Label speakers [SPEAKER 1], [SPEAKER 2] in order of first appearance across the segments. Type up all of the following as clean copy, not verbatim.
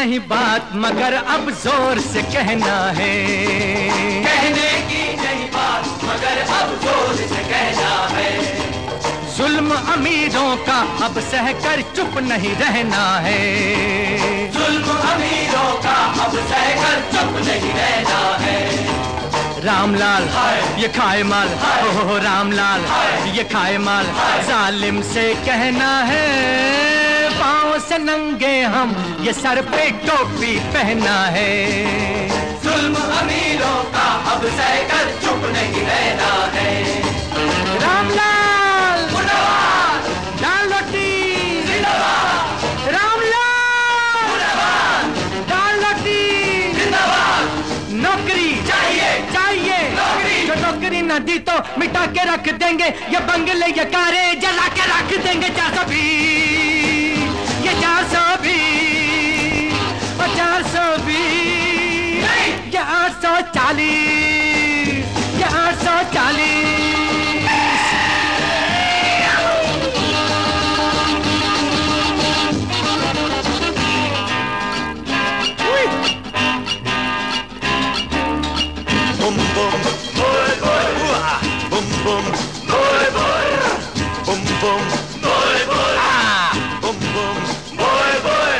[SPEAKER 1] नहीं बात मगर अब जोर से कहना है।
[SPEAKER 2] कहने की नहीं बात मगर अब जोर से कहना है।
[SPEAKER 1] जुल्म अमीरों का अब सहकर चुप नहीं रहना है।
[SPEAKER 2] जुल्म अमीरों का अब सहकर चुप नहीं रहना है।
[SPEAKER 1] रामलाल ये खाए माल, ओह रामलाल ये खाए माल, जालिम से कहना है पाँव से नंगे हम ये सर पे टोपी पहना है।
[SPEAKER 2] जुल्म अमीरों का अब सहकर चुप नहीं रहना है।
[SPEAKER 1] रामलाल
[SPEAKER 2] मुर्दाबाद,
[SPEAKER 1] दाल रोटी
[SPEAKER 2] जिंदाबाद,
[SPEAKER 1] रामलाल
[SPEAKER 2] मुर्दाबाद,
[SPEAKER 1] दाल रोटी
[SPEAKER 2] जिंदाबाद।
[SPEAKER 1] नौकरी
[SPEAKER 2] चाहिए
[SPEAKER 1] चाहिए,
[SPEAKER 2] नौकरी।
[SPEAKER 1] जो नौकरी न दी तो मिटा के रख देंगे ये बंगले ये कारें जला के रख देंगे। 420 ये 420 और 420 ये 840 ये 840।
[SPEAKER 3] Boom boom, boy boy, boom boom, boy boy, boom boom, boy boy, boom boom, boy boy.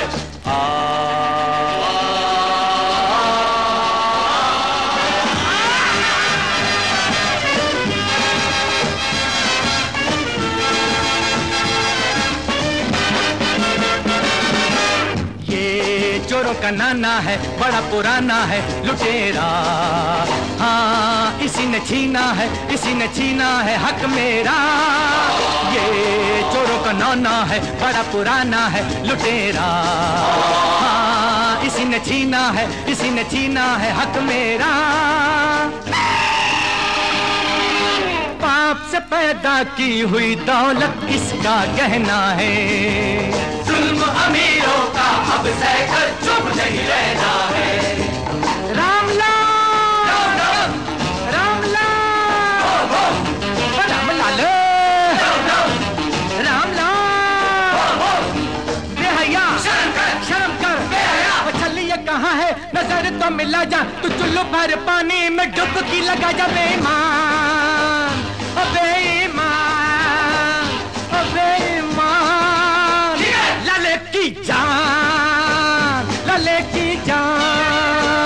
[SPEAKER 1] ये चोरों का नाना है, बड़ा पुराना है लुटेरा। हाँ इसी ने छीना है, इसी ने छीना है हक मेरा। ये चोरों का नाना है, बड़ा पुराना है लुटेरा। हाँ इसी ने छीना है, इसी ने छीना है हक मेरा। पाप से पैदा की हुई दौलत किसका गहना है।
[SPEAKER 2] जुल्म अमीरों का अब सहकर चुप नहीं रहना है।
[SPEAKER 1] रामलाल रामलाल रामलाल रामलाल बेहया शर्म कर बेहया। छलिए कहाँ है नजर तो मिला जा, तू चुल्लू भर पानी में डुबकी लगा जा। बेईमान ओ बेईमान ओ बेईमान, लले की जान लले की जान।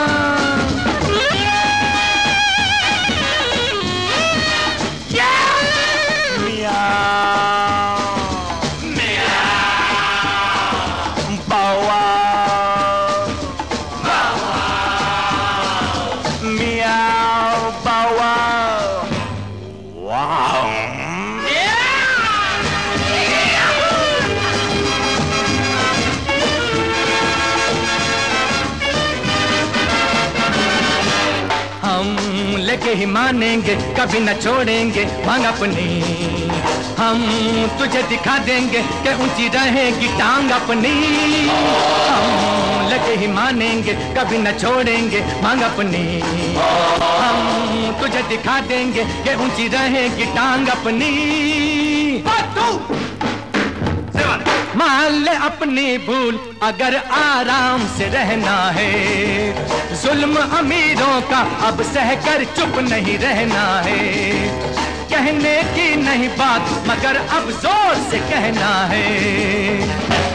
[SPEAKER 1] लेके ही मानेंगे कभी न छोड़ेंगे मांग अपनी। हम तुझे दिखा देंगे कि ऊंची रहेगी टांग अपनी। हम लेके ही मानेंगे कभी न छोड़ेंगे मांग अपनी। हम तुझे दिखा देंगे कि ऊंची रहेगी टांग अपनी। मान ले अपनी भूल अगर आराम से रहना है। जुल्म अमीरों का अब सहकर चुप नहीं रहना है। कहने की नहीं बात मगर अब जोर से कहना है।